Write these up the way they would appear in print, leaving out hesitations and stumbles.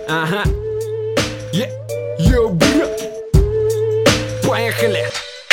Ага. Йоу, брат. Поехали.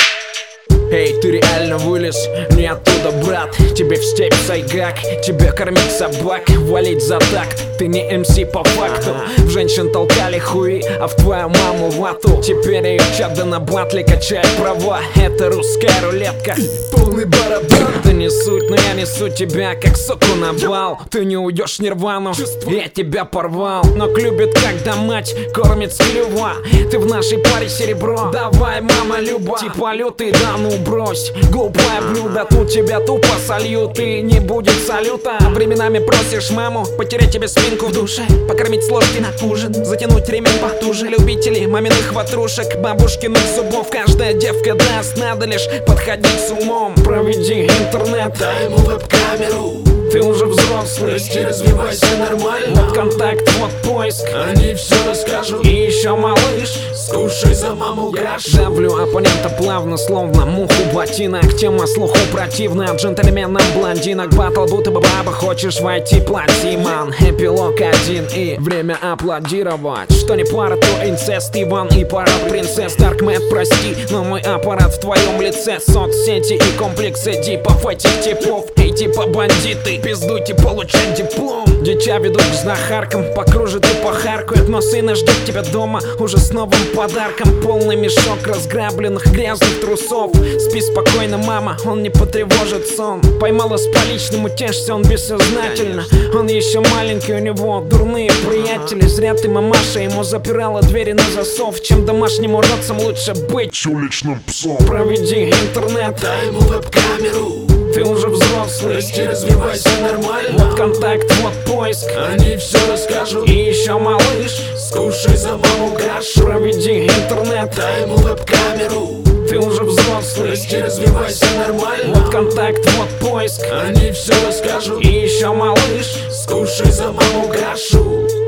Эй, ты реально вылез не оттуда, брат. Тебе в степь сайгак, тебе кормить собак, валить за такт. Ты не МС по факту. В женщин толкали хуи, а в твою маму вату. Теперь ее чадо на батле качает права. Это русская рулетка, полный барабан. Ты не суть, но я несу тебя как соку на бал. Ты не уйдешь в нирвану, я тебя порвал. Но любит, когда мать кормит с клюва. Ты в нашей паре серебро, давай, мама Люба. Типа лютый, да ну брось, глупое блюдо, тут тебя тупо сольют. И не будет салюта. Временами просишь маму потереть тебе спинку в душе, покормить с ложки на ужин, затянуть ремень потуже. Любители маминых ватрушек, бабушкиных зубов. Каждая девка даст, надо лишь подходить с умом. Проведи интернет, дай ему веб-камеру. Ты уже взрослый, расти, развивайся нормально. Вот контакт, вот поиск, они все расскажут. И еще малыш, скушай за маму кашу. давлю оппонента плавно, словно муху ботинок. Тема слуху противна, джентльменам блондинок. Батл будто бы баба, хочешь войти, плати, ман. Эпилог один и время аплодировать. Что не пара, то инцест, Иван и парад принцесс. Даркмэд, прости, но мой аппарат в твоем лице. Соцсети и комплексы дипов этих типов. Эй, типа бандиты, пиздуйте получать диплом. Дитя ведут к знахаркам, покружат и похаркают. Но сына ждет тебя дома уже с новым подарком. Полный мешок разграбленных грязных трусов. Спи спокойно, мама, он не потревожит сон. Поймала с поличным, утешься, он бессознательно. Он еще маленький, у него дурные приятели. Зря ты, мамаша, ему запирала двери на засов. Чем домашним уродцам лучше быть уличным псом. Проведи интернет, дай ему веб-камеру. Ты уже взрослый, расти, развивайся нормально. Вот контакт, вот поиск, они все расскажут. И еще малыш, скушай за маму кашу. Проведи интернет, дай ему веб-камеру. Ты уже взрослый, расти, развивайся нормально. Вот контакт, вот поиск, они все расскажут. И еще малыш, скушай за маму кашу.